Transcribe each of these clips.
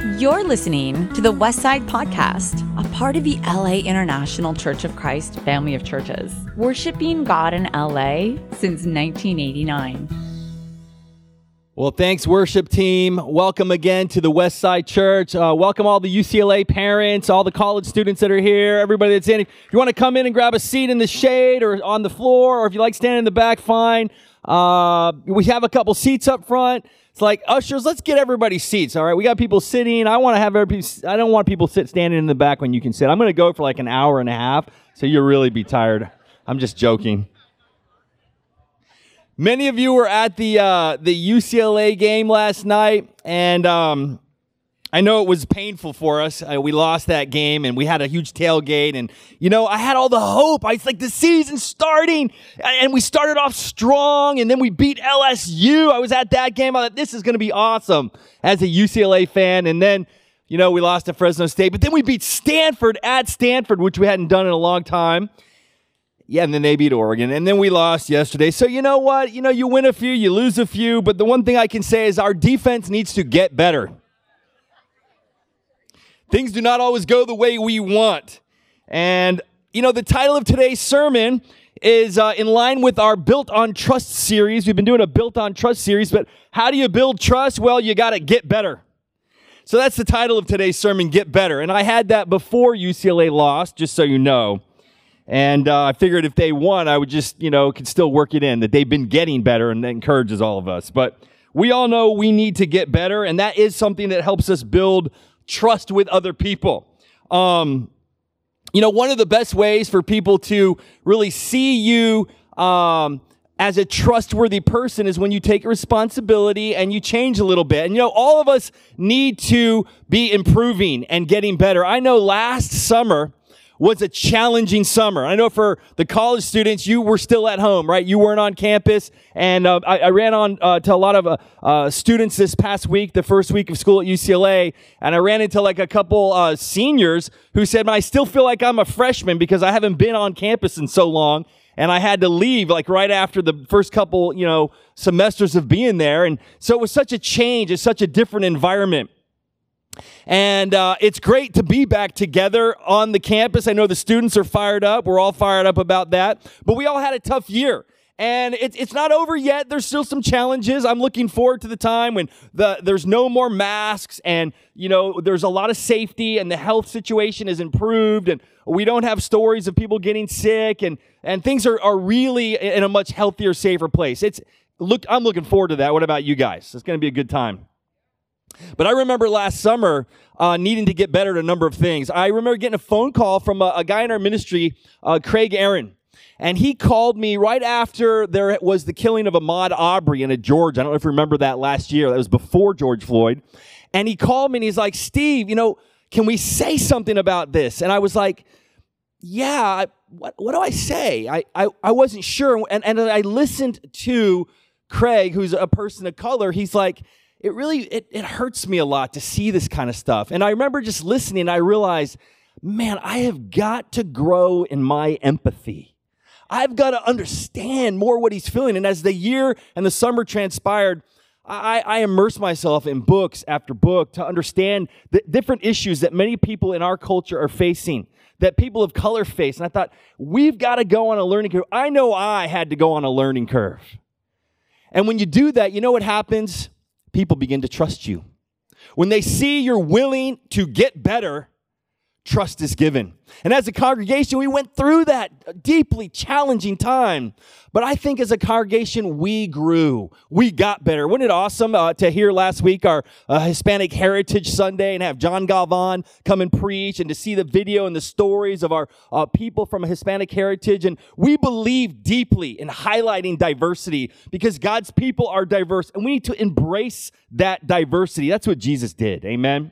You're listening to the Westside Podcast, a part of the LA International Church of Christ family of churches, worshiping God in LA since 1989. Well, thanks, worship team. Welcome again to the Westside Church. Welcome all the UCLA parents, all the college students that are here, everybody that's in. If you want to come in and grab a seat in the shade or on the floor, or if you like standing in the back, fine. We have a couple seats up front. It's like, ushers, let's get everybody's seats, all right? We got people sitting. I don't want people standing in the back when you can sit. I'm going to go for like an hour and a half, so you'll really be tired. I'm just joking. Many of you were at the UCLA game last night, and I know it was painful for us. We lost that game, and we had a huge tailgate, and, you know, I had all the hope. It's like the season's starting, and we started off strong, and then we beat LSU. I was at that game. I thought, this is going to be awesome as a UCLA fan, and then, you know, we lost to Fresno State, but then we beat Stanford at Stanford, which we hadn't done in a long time. Yeah, and then they beat Oregon, and then we lost yesterday. So you know what? You know, you win a few, you lose a few, but the one thing I can say is our defense needs to get better. Things do not always go the way we want. And, you know, the title of today's sermon is in line with our Built on Trust series. We've been doing a Built on Trust series, but how do you build trust? Well, you got to get better. So that's the title of today's sermon, Get Better. And I had that before UCLA lost, just so you know. And I figured if they won, I would just, you know, could still work it in, that they've been getting better, and that encourages all of us. But we all know we need to get better, and that is something that helps us build trust with other people. You know, one of the best ways for people to really see you as a trustworthy person is when you take responsibility and you change a little bit. And, you know, all of us need to be improving and getting better. I know last summer was a challenging summer. I know for the college students, you were still at home, right? You weren't on campus. And I ran on to a lot of students this past week, the first week of school at UCLA. And I ran into like a couple seniors who said, I still feel like I'm a freshman because I haven't been on campus in so long. And I had to leave like right after the first couple, you know, semesters of being there. And so it was such a change. It's such a different environment. And it's great to be back together on the campus. I know the students are fired up. We're all fired up about that. But we all had a tough year. And it's not over yet. There's still some challenges. I'm looking forward to the time when there's no more masks, and, you know, there's a lot of safety, and the health situation is improved, and we don't have stories of people getting sick, and things are really in a much healthier, safer place. I'm looking forward to that. What about you guys? It's going to be a good time. But I remember last summer needing to get better at a number of things. I remember getting a phone call from a guy in our ministry, Craig Aaron. And he called me right after there was the killing of Ahmaud Arbery in Georgia. I don't know if you remember that last year. That was before George Floyd. And he called me and he's like, Steve, you know, can we say something about this? And I was like, yeah, what do I say? I wasn't sure. And I listened to Craig, who's a person of color. He's like, it hurts me a lot to see this kind of stuff. And I remember just listening, and I realized, man, I have got to grow in my empathy. I've got to understand more what he's feeling. And as the year and the summer transpired, I immersed myself in books after book to understand the different issues that many people in our culture are facing, that people of color face. And I thought, we've got to go on a learning curve. I know I had to go on a learning curve. And when you do that, you know what happens? People begin to trust you. When they see you're willing to get better, trust is given. And as a congregation, we went through that deeply challenging time. But I think as a congregation, we grew. We got better. Wasn't it awesome to hear last week our Hispanic Heritage Sunday and have John Galvan come and preach, and to see the video and the stories of our people from Hispanic heritage? And we believe deeply in highlighting diversity because God's people are diverse, and we need to embrace that diversity. That's what Jesus did. Amen?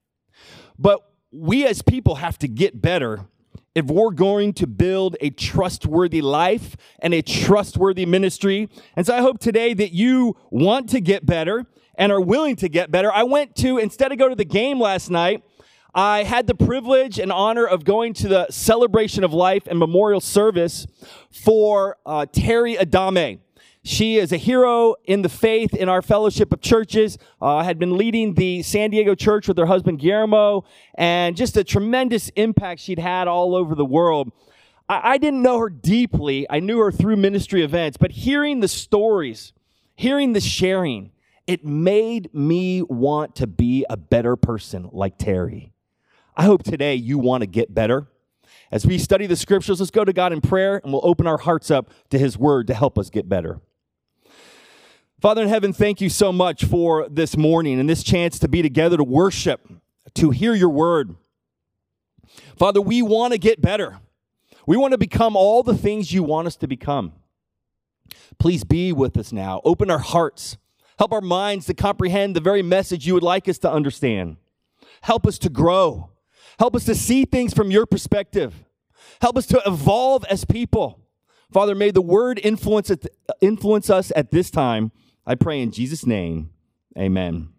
But we as people have to get better if we're going to build a trustworthy life and a trustworthy ministry. And so I hope today that you want to get better and are willing to get better. Instead of go to the game last night, I had the privilege and honor of going to the Celebration of Life and Memorial Service for Terry Adame. She is a hero in the faith in our fellowship of churches, had been leading the San Diego church with her husband Guillermo, and just a tremendous impact she'd had all over the world. I didn't know her deeply. I knew her through ministry events, but hearing the stories, hearing the sharing, it made me want to be a better person like Terry. I hope today you want to get better. As we study the scriptures, let's go to God in prayer, and we'll open our hearts up to his word to help us get better. Father in heaven, thank you so much for this morning and this chance to be together to worship, to hear your word. Father, we want to get better. We want to become all the things you want us to become. Please be with us now. Open our hearts. Help our minds to comprehend the very message you would like us to understand. Help us to grow. Help us to see things from your perspective. Help us to evolve as people. Father, may the word influence us at this time. I pray in Jesus' name, amen.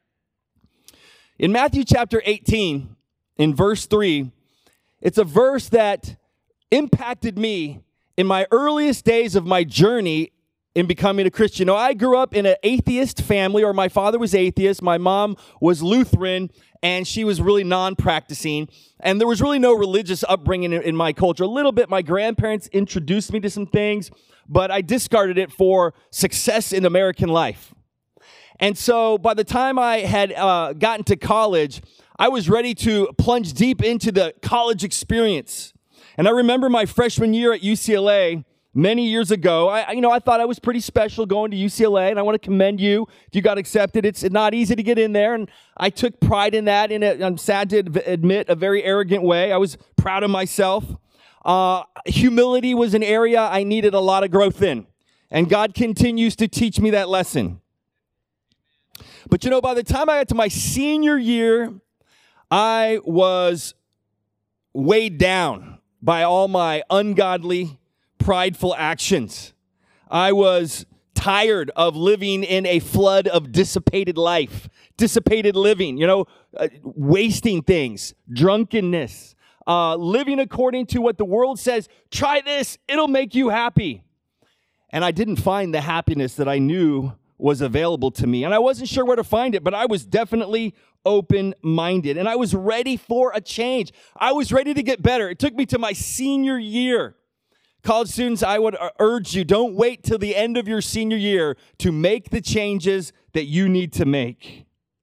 In Matthew chapter 18, in verse 3, it's a verse that impacted me in my earliest days of my journey in becoming a Christian. Now, I grew up in an atheist family, or my father was atheist, my mom was Lutheran, and she was really non-practicing, and there was really no religious upbringing in my culture. A little bit, my grandparents introduced me to some things, but I discarded it for success in American life. And so by the time I had gotten to college, I was ready to plunge deep into the college experience. And I remember my freshman year at UCLA many years ago. I thought I was pretty special going to UCLA, and I want to commend you if you got accepted. It's not easy to get in there, and I took pride in that I'm sad to admit, a very arrogant way. I was proud of myself. Humility was an area I needed a lot of growth in, and God continues to teach me that lesson. But by the time I got to my senior year, I was weighed down by all my ungodly, prideful actions. I was tired of living in a flood of dissipated living, wasting things, drunkenness, living according to what the world says. Try this, it'll make you happy. And I didn't find the happiness that I knew was available to me. And I wasn't sure where to find it, but I was definitely open-minded. And I was ready for a change. I was ready to get better. It took me to my senior year. College students, I would urge you, don't wait till the end of your senior year to make the changes that you need to make.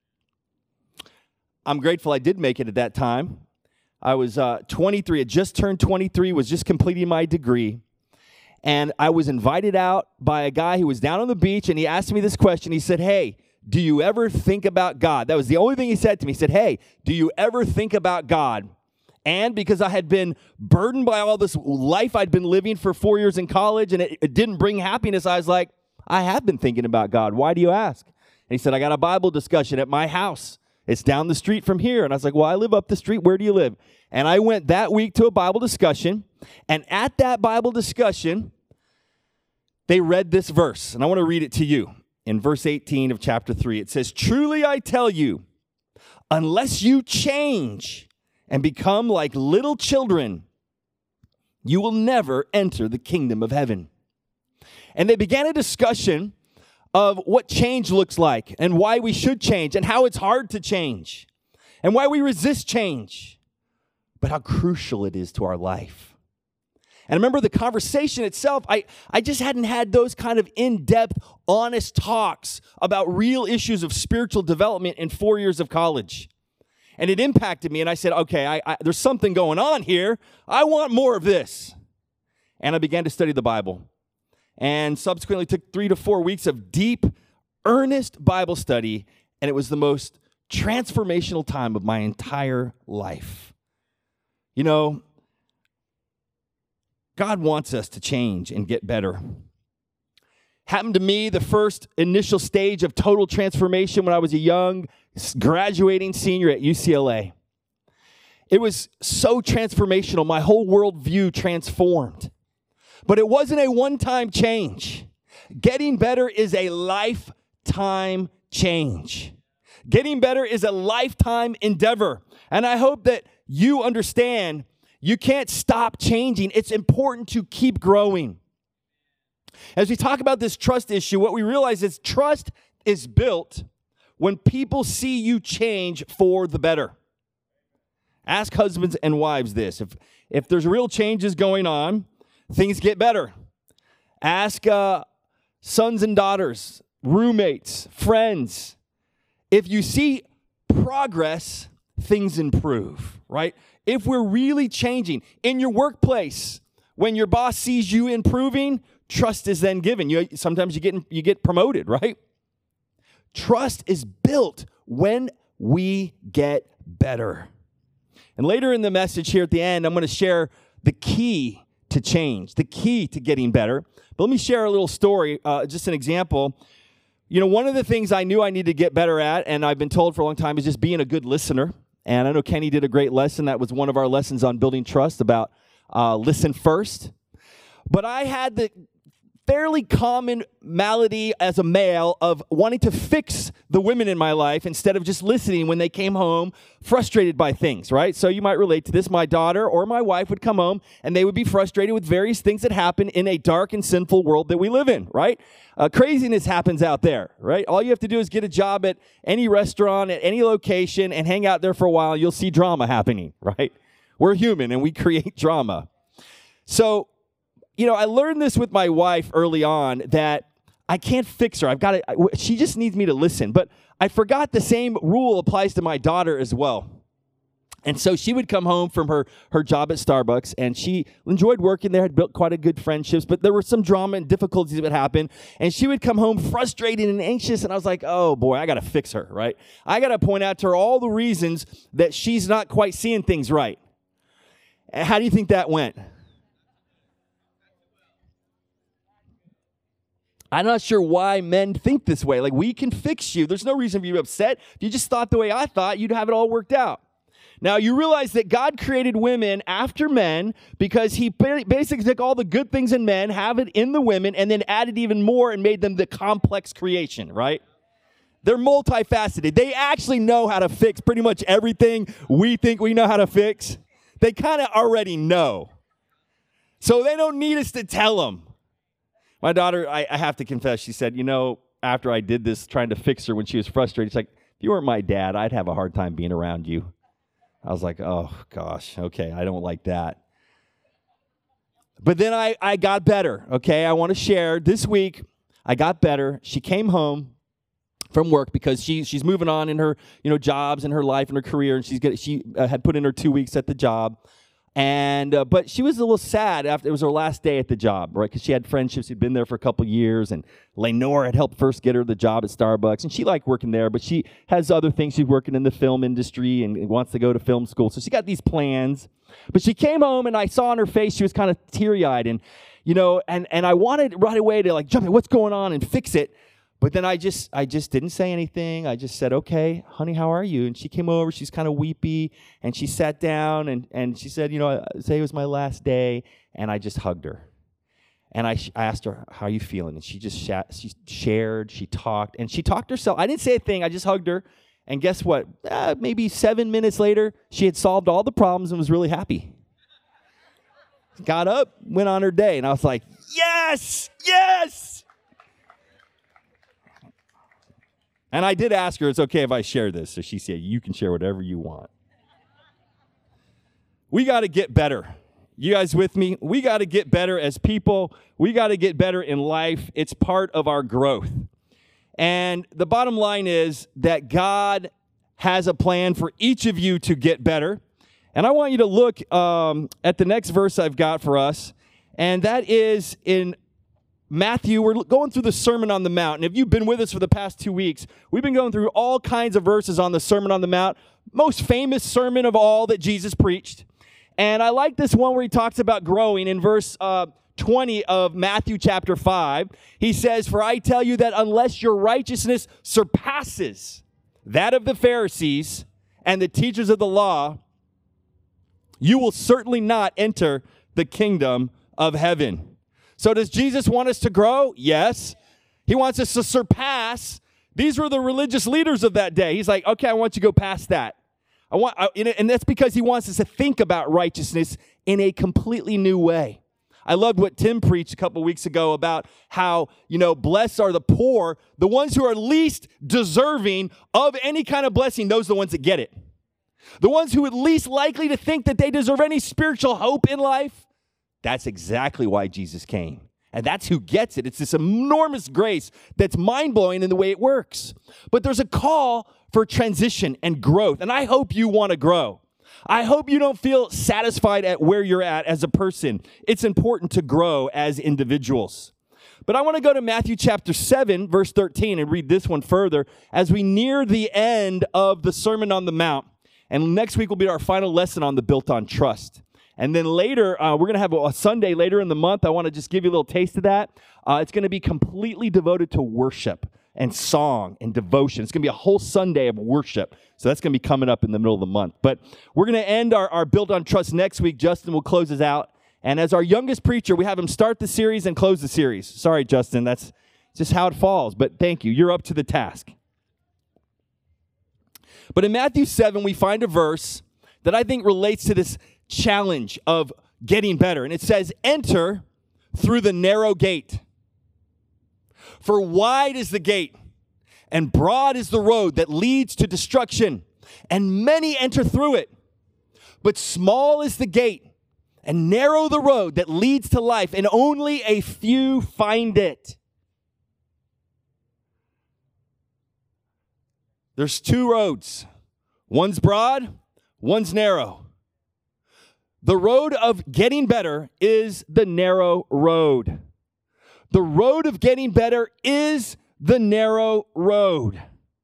I'm grateful I did make it at that time. I was 23, had just turned 23, was just completing my degree. And I was invited out by a guy who was down on the beach, and he asked me this question. He said, "Hey, do you ever think about God?" That was the only thing he said to me. He said, "Hey, do you ever think about God?" And because I had been burdened by all this life I'd been living for 4 years in college, and it didn't bring happiness, I was like, I have been thinking about God. Why do you ask? And he said, "I got a Bible discussion at my house. It's down the street from here." And I was like, "Well, I live up the street. Where do you live?" And I went that week to a Bible discussion. And at that Bible discussion, they read this verse. And I want to read it to you. In verse 18 of chapter 3, it says, "Truly I tell you, unless you change and become like little children, you will never enter the kingdom of heaven." And they began a discussion of what change looks like and why we should change and how it's hard to change and why we resist change, but how crucial it is to our life. And I remember the conversation itself, I just hadn't had those kind of in-depth, honest talks about real issues of spiritual development in 4 years of college. And it impacted me, and I said, okay, there's something going on here. I want more of this. And I began to study the Bible. And subsequently took 3 to 4 weeks of deep, earnest Bible study, and it was the most transformational time of my entire life. God wants us to change and get better. Happened to me, the first initial stage of total transformation when I was a young, graduating senior at UCLA. It was so transformational. My whole worldview transformed. But it wasn't a one-time change. Getting better is a lifetime change. Getting better is a lifetime endeavor. And I hope that you understand you can't stop changing. It's important to keep growing. As we talk about this trust issue, what we realize is trust is built when people see you change for the better. Ask husbands and wives this. If there's real changes going on, things get better. Ask sons and daughters, roommates, friends. If you see progress, things improve, right? If we're really changing in your workplace, when your boss sees you improving, trust is then given. Sometimes you get promoted, right? Trust is built when we get better. And later in the message here at the end, I'm going to share the key to change, the key to getting better. But let me share a little story, just an example. You know, one of the things I knew I needed to get better at, and I've been told for a long time, is just being a good listener. And I know Kenny did a great lesson. That was one of our lessons on building trust about listen first. But I had the fairly common malady as a male of wanting to fix the women in my life instead of just listening when they came home frustrated by things, right? So you might relate to this. My daughter or my wife would come home and they would be frustrated with various things that happen in a dark and sinful world that we live in, right? Craziness happens out there, right? All you have to do is get a job at any restaurant, at any location, and hang out there for a while, and you'll see drama happening, right? We're human and we create drama. So, you know, I learned this with my wife early on that I can't fix her. She just needs me to listen. But I forgot the same rule applies to my daughter as well. And so she would come home from her job at Starbucks, and she enjoyed working there, had built quite a good friendships, but there were some drama and difficulties that would happen. And she would come home frustrated and anxious, and I was like, oh boy, I got to fix her, right? I got to point out to her all the reasons that she's not quite seeing things right. How do you think that went? I'm not sure why men think this way. Like, we can fix you. There's no reason for you to be upset. If you just thought the way I thought, you'd have it all worked out. Now, you realize that God created women after men because he basically took all the good things in men, have it in the women, and then added even more and made them the complex creation, right? They're multifaceted. They actually know how to fix pretty much everything we think we know how to fix. They kind of already know. So they don't need us to tell them. My daughter, I have to confess, she said, you know, after I did this, trying to fix her when she was frustrated, she's like, if you weren't my dad, I'd have a hard time being around you. I was like, oh, gosh, okay, I don't like that. But then I got better, okay? I want to share. This week, I got better. She came home from work because she's moving on in her jobs and her life and her career, and she had put in her 2 weeks at the job. And but she was a little sad after it was her last day at the job, right? Because she had friendships who'd been there for a couple years, and Lenore had helped first get her the job at Starbucks, and she liked working there, but she has other things. She's working in the film industry and wants to go to film school, so she got these plans. But she came home, and I saw on her face she was kind of teary-eyed, and I wanted right away to like jump in, what's going on, and fix it. But then I just didn't say anything. I just said, okay, honey, how are you? And she came over. She's kind of weepy. And she sat down and she said, say it was my last day. And I just hugged her. And I asked her, how are you feeling? And she just shared, she talked. And she talked herself. I didn't say a thing. I just hugged her. And guess what? Maybe 7 minutes later, she had solved all the problems and was really happy. Got up, went on her day. And I was like, yes, yes. And I did ask her, it's okay if I share this. So she said, you can share whatever you want. We got to get better. You guys with me? We got to get better as people. We got to get better in life. It's part of our growth. And the bottom line is that God has a plan for each of you to get better. And I want you to look at the next verse I've got for us. And that is in Matthew. We're going through the Sermon on the Mount. And if you've been with us for the past 2 weeks, we've been going through all kinds of verses on the Sermon on the Mount. Most famous sermon of all that Jesus preached. And I like this one where he talks about growing in verse 20 of Matthew chapter 5. He says, for I tell you that unless your righteousness surpasses that of the Pharisees and the teachers of the law, you will certainly not enter the kingdom of heaven. So does Jesus want us to grow? Yes. He wants us to surpass. These were the religious leaders of that day. He's like, okay, I want you to go past that. And that's because he wants us to think about righteousness in a completely new way. I loved what Tim preached a couple weeks ago about how, blessed are the poor, the ones who are least deserving of any kind of blessing. Those are the ones that get it. The ones who are least likely to think that they deserve any spiritual hope in life. That's exactly why Jesus came. And that's who gets it. It's this enormous grace that's mind-blowing in the way it works. But there's a call for transition and growth. And I hope you want to grow. I hope you don't feel satisfied at where you're at as a person. It's important to grow as individuals. But I want to go to Matthew chapter 7, verse 13, and read this one further as we near the end of the Sermon on the Mount. And next week will be our final lesson on the Built on Trust. And then later, we're going to have a Sunday later in the month. I want to just give you a little taste of that. It's going to be completely devoted to worship and song and devotion. It's going to be a whole Sunday of worship. So that's going to be coming up in the middle of the month. But we're going to end our Built on Trust next week. Justin will close us out. And as our youngest preacher, we have him start the series and close the series. Sorry, Justin, that's just how it falls. But thank you. You're up to the task. But in Matthew 7, we find a verse that I think relates to this challenge of getting better. And it says, enter through the narrow gate. For wide is the gate, and broad is the road that leads to destruction, and many enter through it. But small is the gate, and narrow the road that leads to life, and only a few find it. There's two roads. One's broad, one's narrow. The road of getting better is the narrow road. The road of getting better is the narrow road.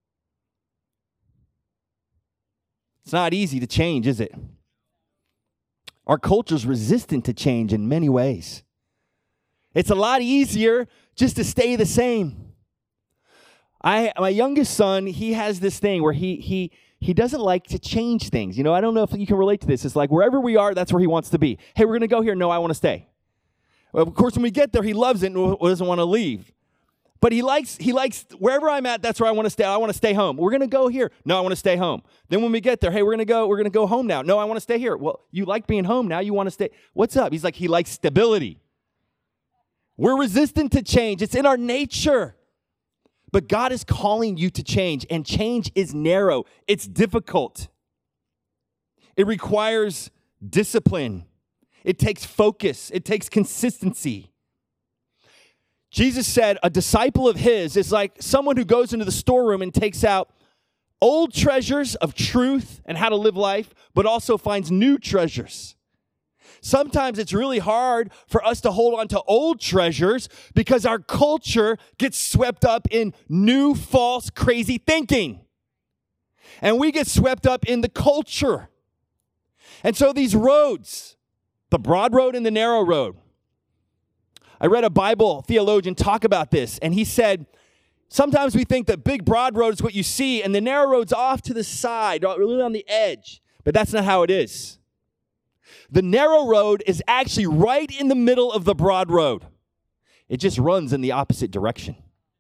It's not easy to change, is it? Our culture's resistant to change in many ways. It's a lot easier just to stay the same. My youngest son, he has this thing where he doesn't like to change things. I don't know if you can relate to this. It's like wherever we are, that's where he wants to be. Hey, we're going to go here. No, I want to stay. Well, of course, when we get there, he loves it and doesn't want to leave. But he likes wherever I'm at, that's where I want to stay. I want to stay home. We're going to go here. No, I want to stay home. Then when we get there, hey, we're going to go home now. No, I want to stay here. Well, you like being home now. You want to stay. What's up? He's like, he likes stability. We're resistant to change. It's in our nature. But God is calling you to change, and change is narrow. It's difficult. It requires discipline. It takes focus. It takes consistency. Jesus said a disciple of his is like someone who goes into the storeroom and takes out old treasures of truth and how to live life, but also finds new treasures. Sometimes it's really hard for us to hold on to old treasures because our culture gets swept up in new, false, crazy thinking. And we get swept up in the culture. And so these roads, the broad road and the narrow road. I read a Bible theologian talk about this, and he said, sometimes we think that big broad road is what you see, and the narrow road's off to the side, really on the edge. But that's not how it is. The narrow road is actually right in the middle of the broad road. It just runs in the opposite direction.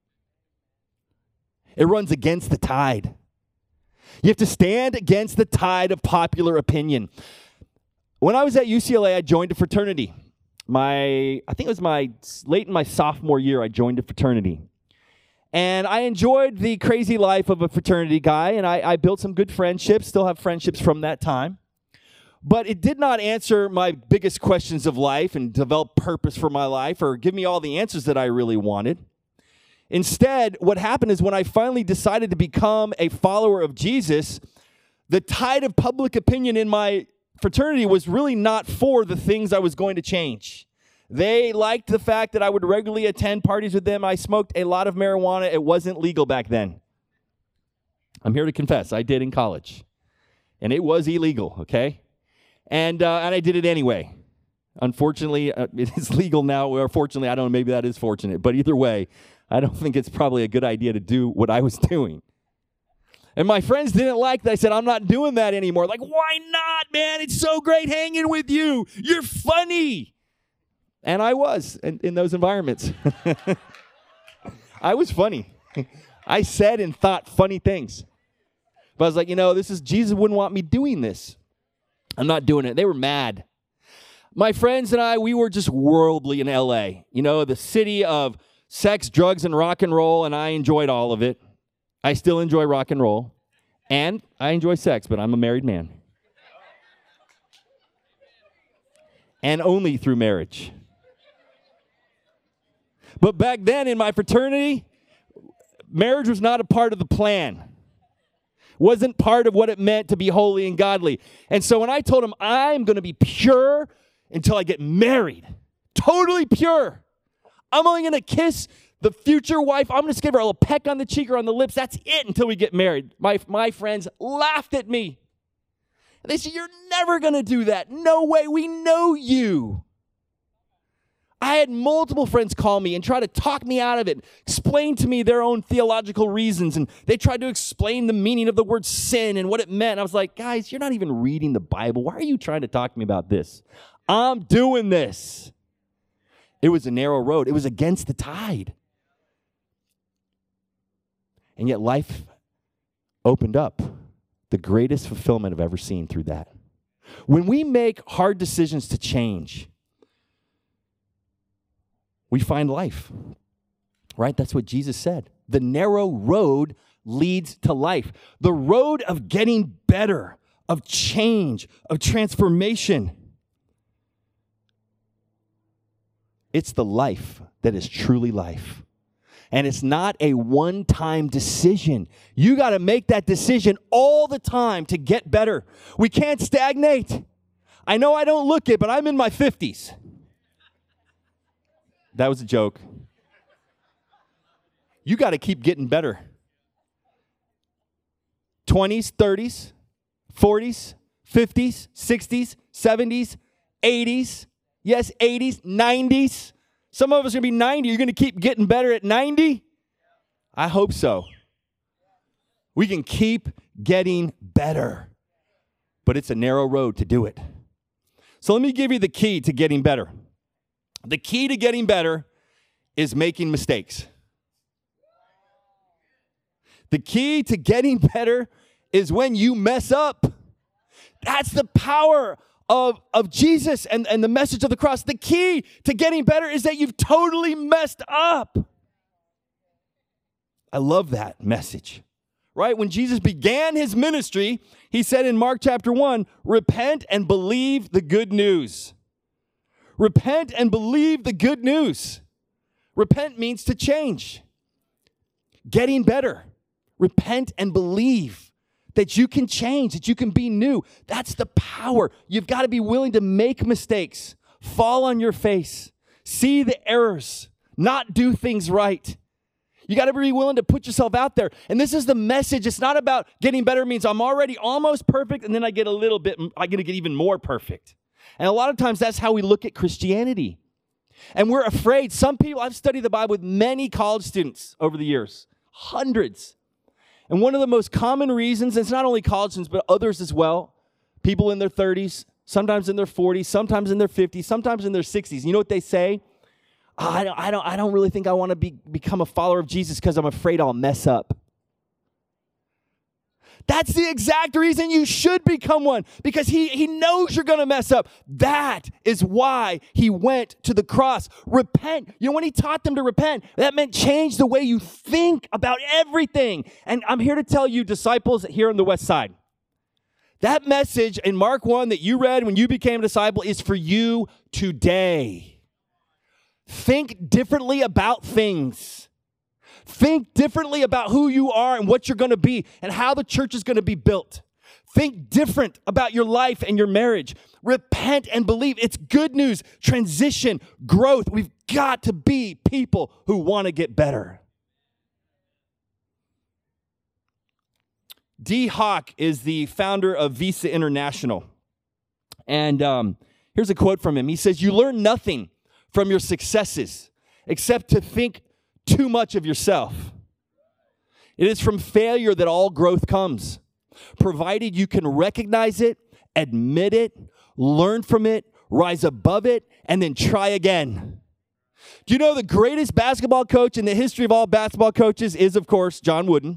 It runs against the tide. You have to stand against the tide of popular opinion. When I was at UCLA, I joined a fraternity. I think it was late in my sophomore year, I joined a fraternity. And I enjoyed the crazy life of a fraternity guy, and I built some good friendships, still have friendships from that time. But it did not answer my biggest questions of life and develop purpose for my life or give me all the answers that I really wanted. Instead, what happened is when I finally decided to become a follower of Jesus, the tide of public opinion in my fraternity was really not for the things I was going to change. They liked the fact that I would regularly attend parties with them. I smoked a lot of marijuana. It wasn't legal back then. I'm here to confess, I did in college. And it was illegal, okay? And I did it anyway. Unfortunately, it is legal now. Or fortunately, I don't know, maybe that is fortunate. But either way, I don't think it's probably a good idea to do what I was doing. And my friends didn't like that. I said, I'm not doing that anymore. Like, why not, man? It's so great hanging with you. You're funny. And I was in those environments. I was funny. I said and thought funny things. But I was like, Jesus wouldn't want me doing this. I'm not doing it. They were mad. My friends and I, we were just worldly in LA. You know, the city of sex, drugs, and rock and roll, and I enjoyed all of it. I still enjoy rock and roll, and I enjoy sex, but I'm a married man. And only through marriage. But back then in my fraternity, marriage was not a part of the plan. Wasn't part of what it meant to be holy and godly. And so when I told him I'm going to be pure until I get married, totally pure. I'm only going to kiss the future wife. I'm going to give her a little peck on the cheek or on the lips. That's it until we get married. My friends laughed at me. They said, you're never going to do that. No way. We know you. I had multiple friends call me and try to talk me out of it, explain to me their own theological reasons, and they tried to explain the meaning of the word sin and what it meant. I was like, guys, you're not even reading the Bible. Why are you trying to talk to me about this? I'm doing this. It was a narrow road. It was against the tide. And yet life opened up. The greatest fulfillment I've ever seen through that. When we make hard decisions to change, we find life, right? That's what Jesus said. The narrow road leads to life. The road of getting better, of change, of transformation. It's the life that is truly life. And it's not a one-time decision. You got to make that decision all the time to get better. We can't stagnate. I know I don't look it, but I'm in my 50s. That was a joke. You got to keep getting better. 20s, 30s, 40s, 50s, 60s, 70s, 80s. Yes, 80s, 90s. Some of us are going to be 90. You're going to keep getting better at 90? I hope so. We can keep getting better. But it's a narrow road to do it. So let me give you the key to getting better. The key to getting better is making mistakes. The key to getting better is when you mess up. That's the power of Jesus and the message of the cross. The key to getting better is that you've totally messed up. I love that message, right? When Jesus began his ministry, he said in Mark chapter 1, repent and believe the good news. Repent and believe the good news. Repent means to change. Getting better. Repent and believe that you can change, that you can be new. That's the power. You've got to be willing to make mistakes, fall on your face, see the errors, not do things right. You got to be willing to put yourself out there. And this is the message. It's not about getting better means I'm already almost perfect and then I get a little bit, I'm going to get even more perfect. And a lot of times that's how we look at Christianity. And we're afraid. Some people, I've studied the Bible with many college students over the years, hundreds. And one of the most common reasons, and it's not only college students, but others as well, people in their 30s, sometimes in their 40s, sometimes in their 50s, sometimes in their 60s. You know what they say? I don't really think I want to become a follower of Jesus because I'm afraid I'll mess up. That's the exact reason you should become one, because he knows you're going to mess up. That is why he went to the cross. Repent. You know, when he taught them to repent, that meant change the way you think about everything. And I'm here to tell you, disciples here on the West Side, that message in Mark 1 that you read when you became a disciple is for you today. Think differently about things. Think differently about who you are and what you're going to be and how the church is going to be built. Think different about your life and your marriage. Repent and believe. It's good news, transition, growth. We've got to be people who want to get better. Dee Hock is the founder of Visa International. And here's a quote from him. He says, "You learn nothing from your successes except to think too much of yourself. It is from failure that all growth comes, provided you can recognize it, admit it, learn from it, rise above it, and then try again." Do you know the greatest basketball coach in the history of all basketball coaches is, of course, John Wooden?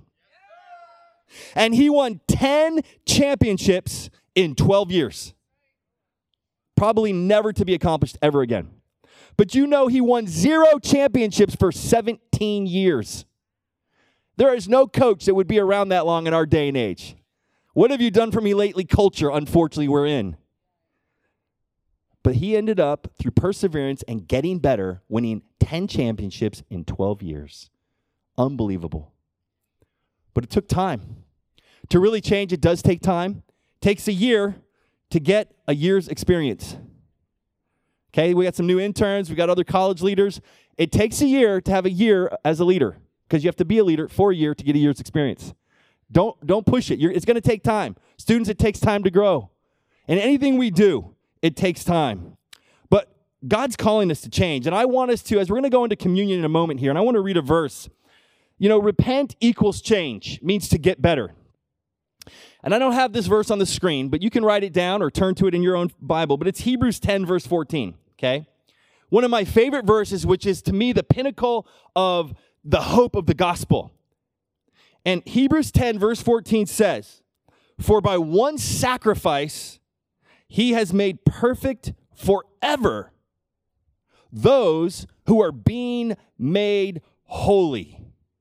And he won 10 championships in 12 years. probably never to be accomplished ever again. But you know he won 0 championships for 17 years. There is no coach that would be around that long in our day and age. What have you done for me lately culture, unfortunately, we're in. But he ended up, through perseverance and getting better, winning 10 championships in 12 years. Unbelievable. But it took time. To really change, it does take time. It takes a year to get a year's experience. Okay, we got some new interns. We got other college leaders. It takes a year to have a year as a leader because you have to be a leader for a year to get a year's experience. Don't push it. It's going to take time. Students, it takes time to grow. And anything we do, it takes time. But God's calling us to change. And I want us to, as we're going to go into communion in a moment here, and I want to read a verse. You know, repent equals change, means to get better. And I don't have this verse on the screen, but you can write it down or turn to it in your own Bible. But it's Hebrews 10, verse 14, okay? One of my favorite verses, which is to me the pinnacle of the hope of the gospel. And Hebrews 10, verse 14 says, "For by one sacrifice he has made perfect forever those who are being made holy."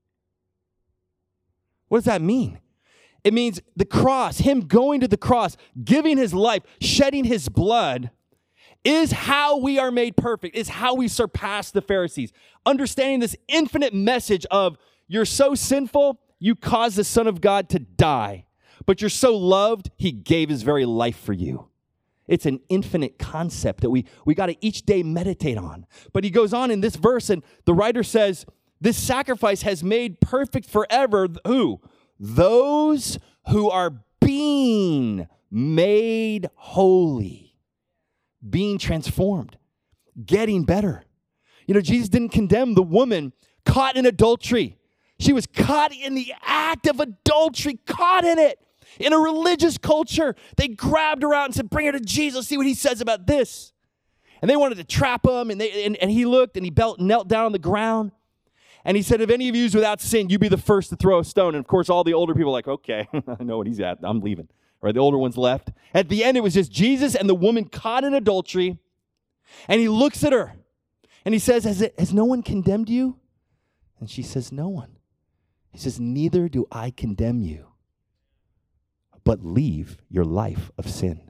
What does that mean? It means the cross, him going to the cross, giving his life, shedding his blood, is how we are made perfect, is how we surpass the Pharisees. Understanding this infinite message of you're so sinful, you caused the Son of God to die. But you're so loved, he gave his very life for you. It's an infinite concept that we got to each day meditate on. But he goes on in this verse, and the writer says, this sacrifice has made perfect forever, who? Those who are being made holy, being transformed, getting better. You know, Jesus didn't condemn the woman caught in adultery. She was caught in the act of adultery, caught in it. In a religious culture, they grabbed her out and said, bring her to Jesus, see what he says about this. And they wanted to trap him, and he looked, and he knelt down on the ground. And he said, if any of you is without sin, you be the first to throw a stone. And of course, all the older people are like, okay, I know what he's at. I'm leaving. Or the older ones left. At the end, it was just Jesus and the woman caught in adultery. And he looks at her. And he says, has no one condemned you? And she says, no one. He says, neither do I condemn you. But leave your life of sin.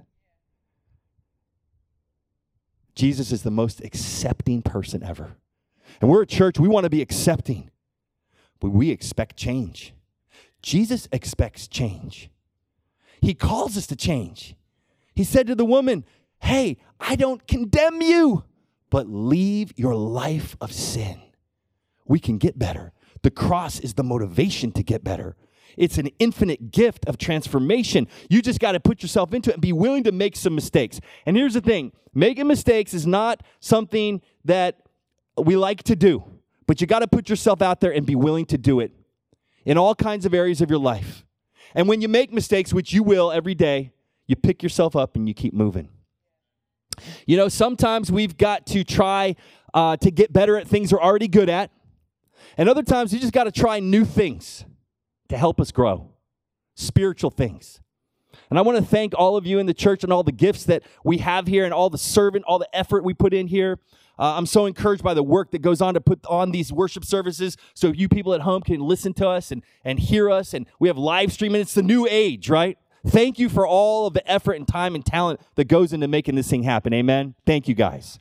Jesus is the most accepting person ever. And we're a church, we want to be accepting, but we expect change. Jesus expects change. He calls us to change. He said to the woman, hey, I don't condemn you, but leave your life of sin. We can get better. The cross is the motivation to get better. It's an infinite gift of transformation. You just got to put yourself into it and be willing to make some mistakes. And here's the thing. Making mistakes is not something that we like to do, but you got to put yourself out there and be willing to do it in all kinds of areas of your life. And when you make mistakes, which you will every day, you pick yourself up and you keep moving. You know, sometimes we've got to try to get better at things we're already good at. And other times you just got to try new things to help us grow, spiritual things. And I want to thank all of you in the church and all the gifts that we have here and all the servant, all the effort we put in here. I'm so encouraged by the work that goes on to put on these worship services so you people at home can listen to us and hear us. And we have live streaming. It's the new age, right? Thank you for all of the effort and time and talent that goes into making this thing happen. Amen? Thank you, guys.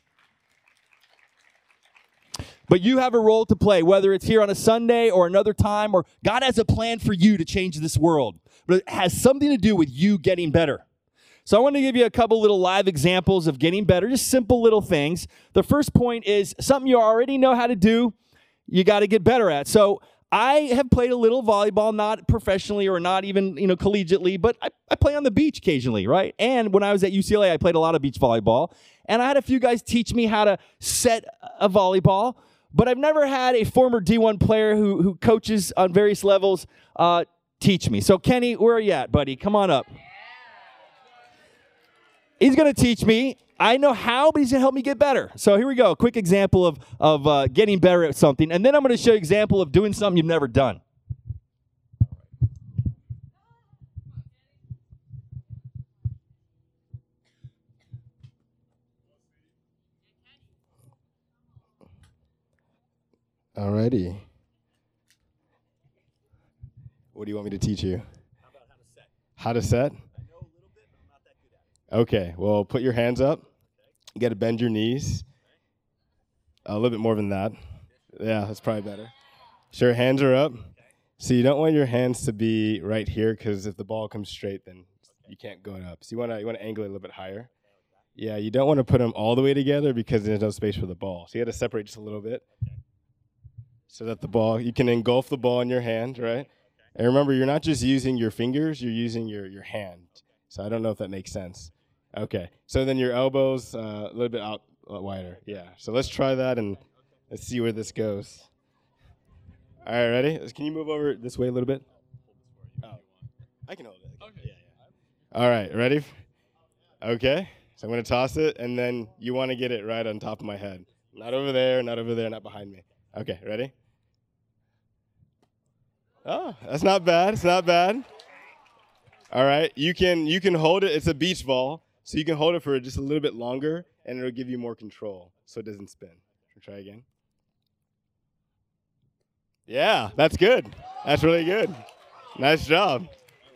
But you have a role to play, whether it's here on a Sunday or another time, or God has a plan for you to change this world. But it has something to do with you getting better. So I want to give you a couple little live examples of getting better, just simple little things. The first point is something you already know how to do, you got to get better at. So I have played a little volleyball, not professionally or not even, collegiately, but I play on the beach occasionally, right? And when I was at UCLA, I played a lot of beach volleyball. And I had a few guys teach me how to set a volleyball. But I've never had a former D1 player who coaches on various levels teach me. So Kenny, where are you at, buddy? Come on up. He's going to teach me. I know how, but he's going to help me get better. So here we go. A quick example of getting better at something. And then I'm going to show you an example of doing something you've never done. Alrighty. What do you want me to teach you? How about how to set? How to set? I know a little bit, but I'm not that good at it. Okay, well, put your hands up. You got to bend your knees. A little bit more than that. Yeah, that's probably better. Sure, hands are up. So you don't want your hands to be right here because if the ball comes straight, then you can't go up. So you want to angle it a little bit higher. Yeah, you don't want to put them all the way together because there's no space for the ball. So you got to separate just a little bit so that the ball, you can engulf the ball in your hand, right? And remember, you're not just using your fingers, you're using your hand. So I don't know if that makes sense. Okay, so then your elbows a little bit out wider. Yeah, so let's try that and let's see where this goes. All right, ready? Can you move over this way a little bit? Oh, I can hold it. Okay. Yeah. All right, ready? Okay, so I'm going to toss it, and then you want to get it right on top of my head. Not over there, not over there, not behind me. Okay, ready? Oh, that's not bad. It's not bad. All right, you can hold it. It's a beach ball, so you can hold it for just a little bit longer, and it'll give you more control so it doesn't spin. Try again. Yeah, that's good. That's really good. Nice job.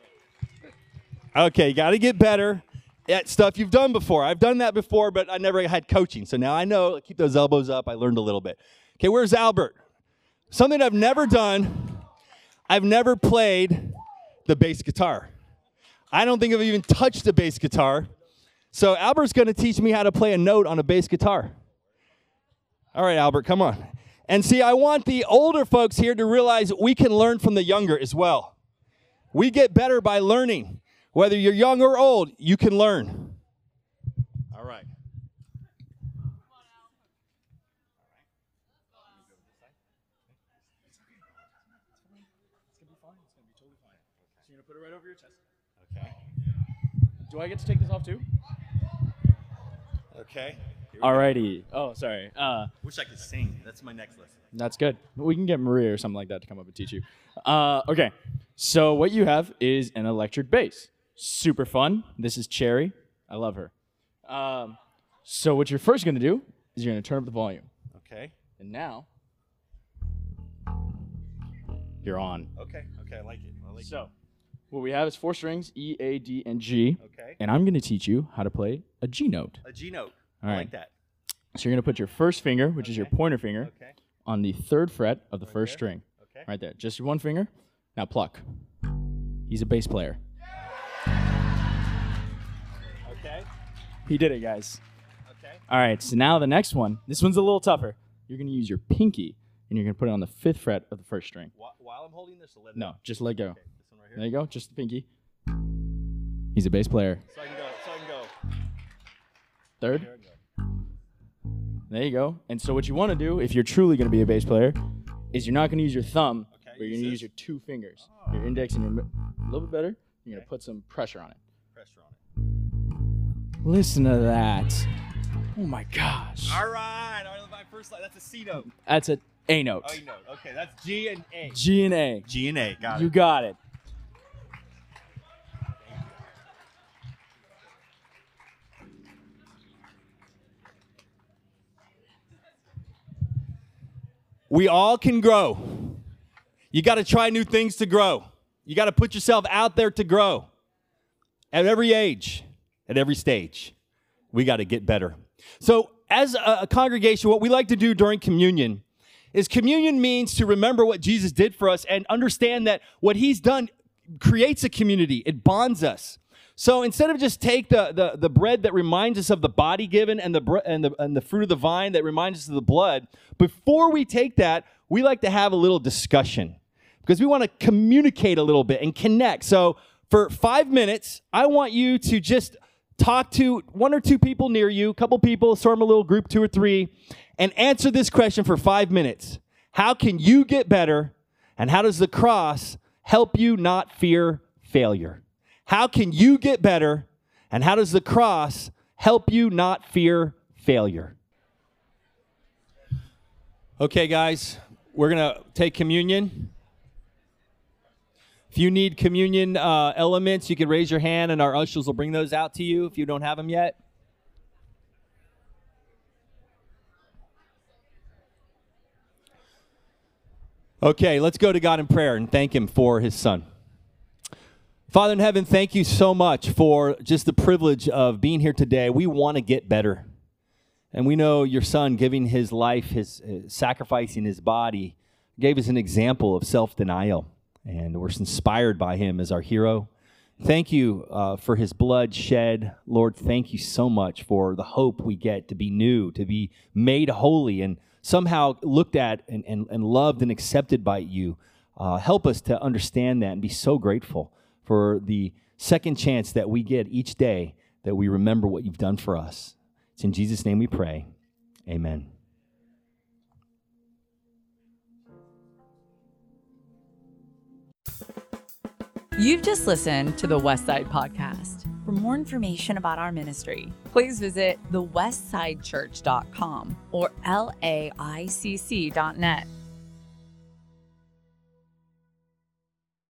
Okay, got to get better at stuff you've done before. I've done that before, but I never had coaching. So now I know. Keep those elbows up. I learned a little bit. Okay, where's Albert? Something I've never done. I've never played the bass guitar. I don't think I've even touched a bass guitar. So Albert's going to teach me how to play a note on a bass guitar. All right, Albert, come on. And see, I want the older folks here to realize we can learn from the younger as well. We get better by learning. Whether you're young or old, you can learn. All right. So you're going to put it right over your chest. Okay. Do I get to take this off too? Okay. Alrighty. Oh, sorry. Wish I could sing. That's my next lesson. That's good. We can get Maria or something like that to come up and teach you. Okay. So what you have is an electric bass. Super fun. This is Cherry. I love her. So what you're first going to do is you're going to turn up the volume. Okay. And now you're on. Okay. I like it. So what we have is 4 strings, E, A, D, and G. Okay. And I'm going to teach you how to play a G note. A G note. All I right. like that. So you're going to put your first finger, which is your pointer finger, Okay. on the 3rd fret of the first there? string. Okay. Right there. Just your one finger. Now pluck. He's a bass player. Okay. He did it, guys. Okay. All right, so now the next one. This one's a little tougher. You're going to use your pinky, and you're going to put it on the 5th fret of the first string. While I'm holding this, let No, just let go. Okay. This one right here. There you go, just the pinky. He's a bass player. So I can go. 3rd. Here I go. There you go. And so what you want to do, if you're truly going to be a bass player, is you're not going to use your thumb, Okay, but you're going to use your 2 fingers. Your index and your a little bit better. You're going to put some pressure on it. Pressure on it. Listen to that. Oh my gosh. All right. My first line. That's a C note. That's an A note. Oh, note. Okay. That's G and A. G and A. G and A. Got You it. got it. We all can grow. You got to try new things to grow. You got to put yourself out there to grow. At every age, at every stage, we got to get better. So as a congregation, what we like to do during communion is communion means to remember what Jesus did for us and understand that what he's done creates a community. It bonds us. So instead of just take the bread that reminds us of the body given and the fruit of the vine that reminds us of the blood, before we take that, we like to have a little discussion because we want to communicate a little bit and connect. So for 5 minutes, I want you to just talk to 1 or 2 people near you, a couple people, form a little group, 2 or 3, and answer this question for 5 minutes. How can you get better, and how does the cross help you not fear failure? How can you get better, and how does the cross help you not fear failure? Okay, guys, we're going to take communion. If you need communion elements, you can raise your hand, and our ushers will bring those out to you if you don't have them yet. Okay, let's go to God in prayer and thank him for his son. Father in heaven, thank you so much for just the privilege of being here today. We want to get better. And we know your son giving his life, his sacrificing his body, gave us an example of self-denial. And we're inspired by him as our hero. Thank you for his blood shed. Lord, thank you so much for the hope we get to be new, to be made holy, and somehow looked at and loved and accepted by you. Help us to understand that and be so grateful for the second chance that we get each day that we remember what you've done for us. It's in Jesus' name we pray. Amen. You've just listened to the Westside Podcast. For more information about our ministry, please visit thewestsidechurch.com or laicc.net.